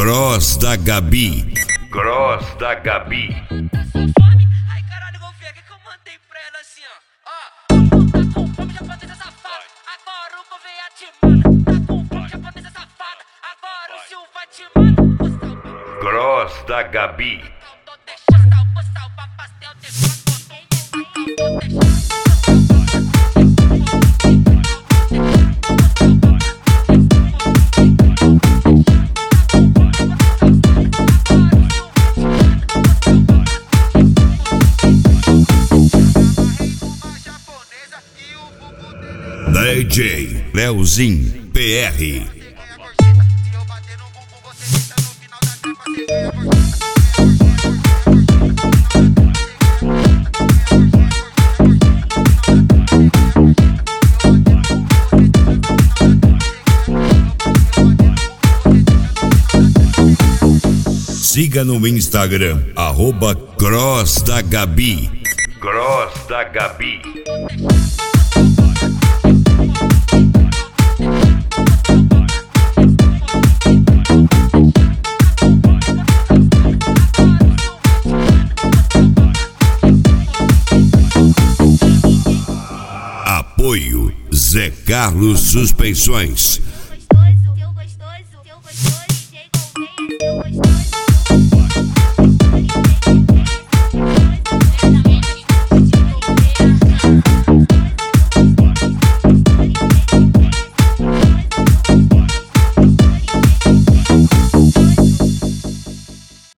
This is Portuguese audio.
Cross da Gabi. Cross da Gabi. Ai caralho, vou ver o que eu mandei pra ela assim, ó. Tá com fome, japonesa safada. Agora o povo vem atimando. Tá com fome, japonesa safada. Agora o Silva vai te manda. Cross da Gabi. Postal pra pastel, DJ Leozinho PR. Siga no Instagram, @Cross da Gabi. Cross da Gabi. Apoio Zé Carlos Suspensões.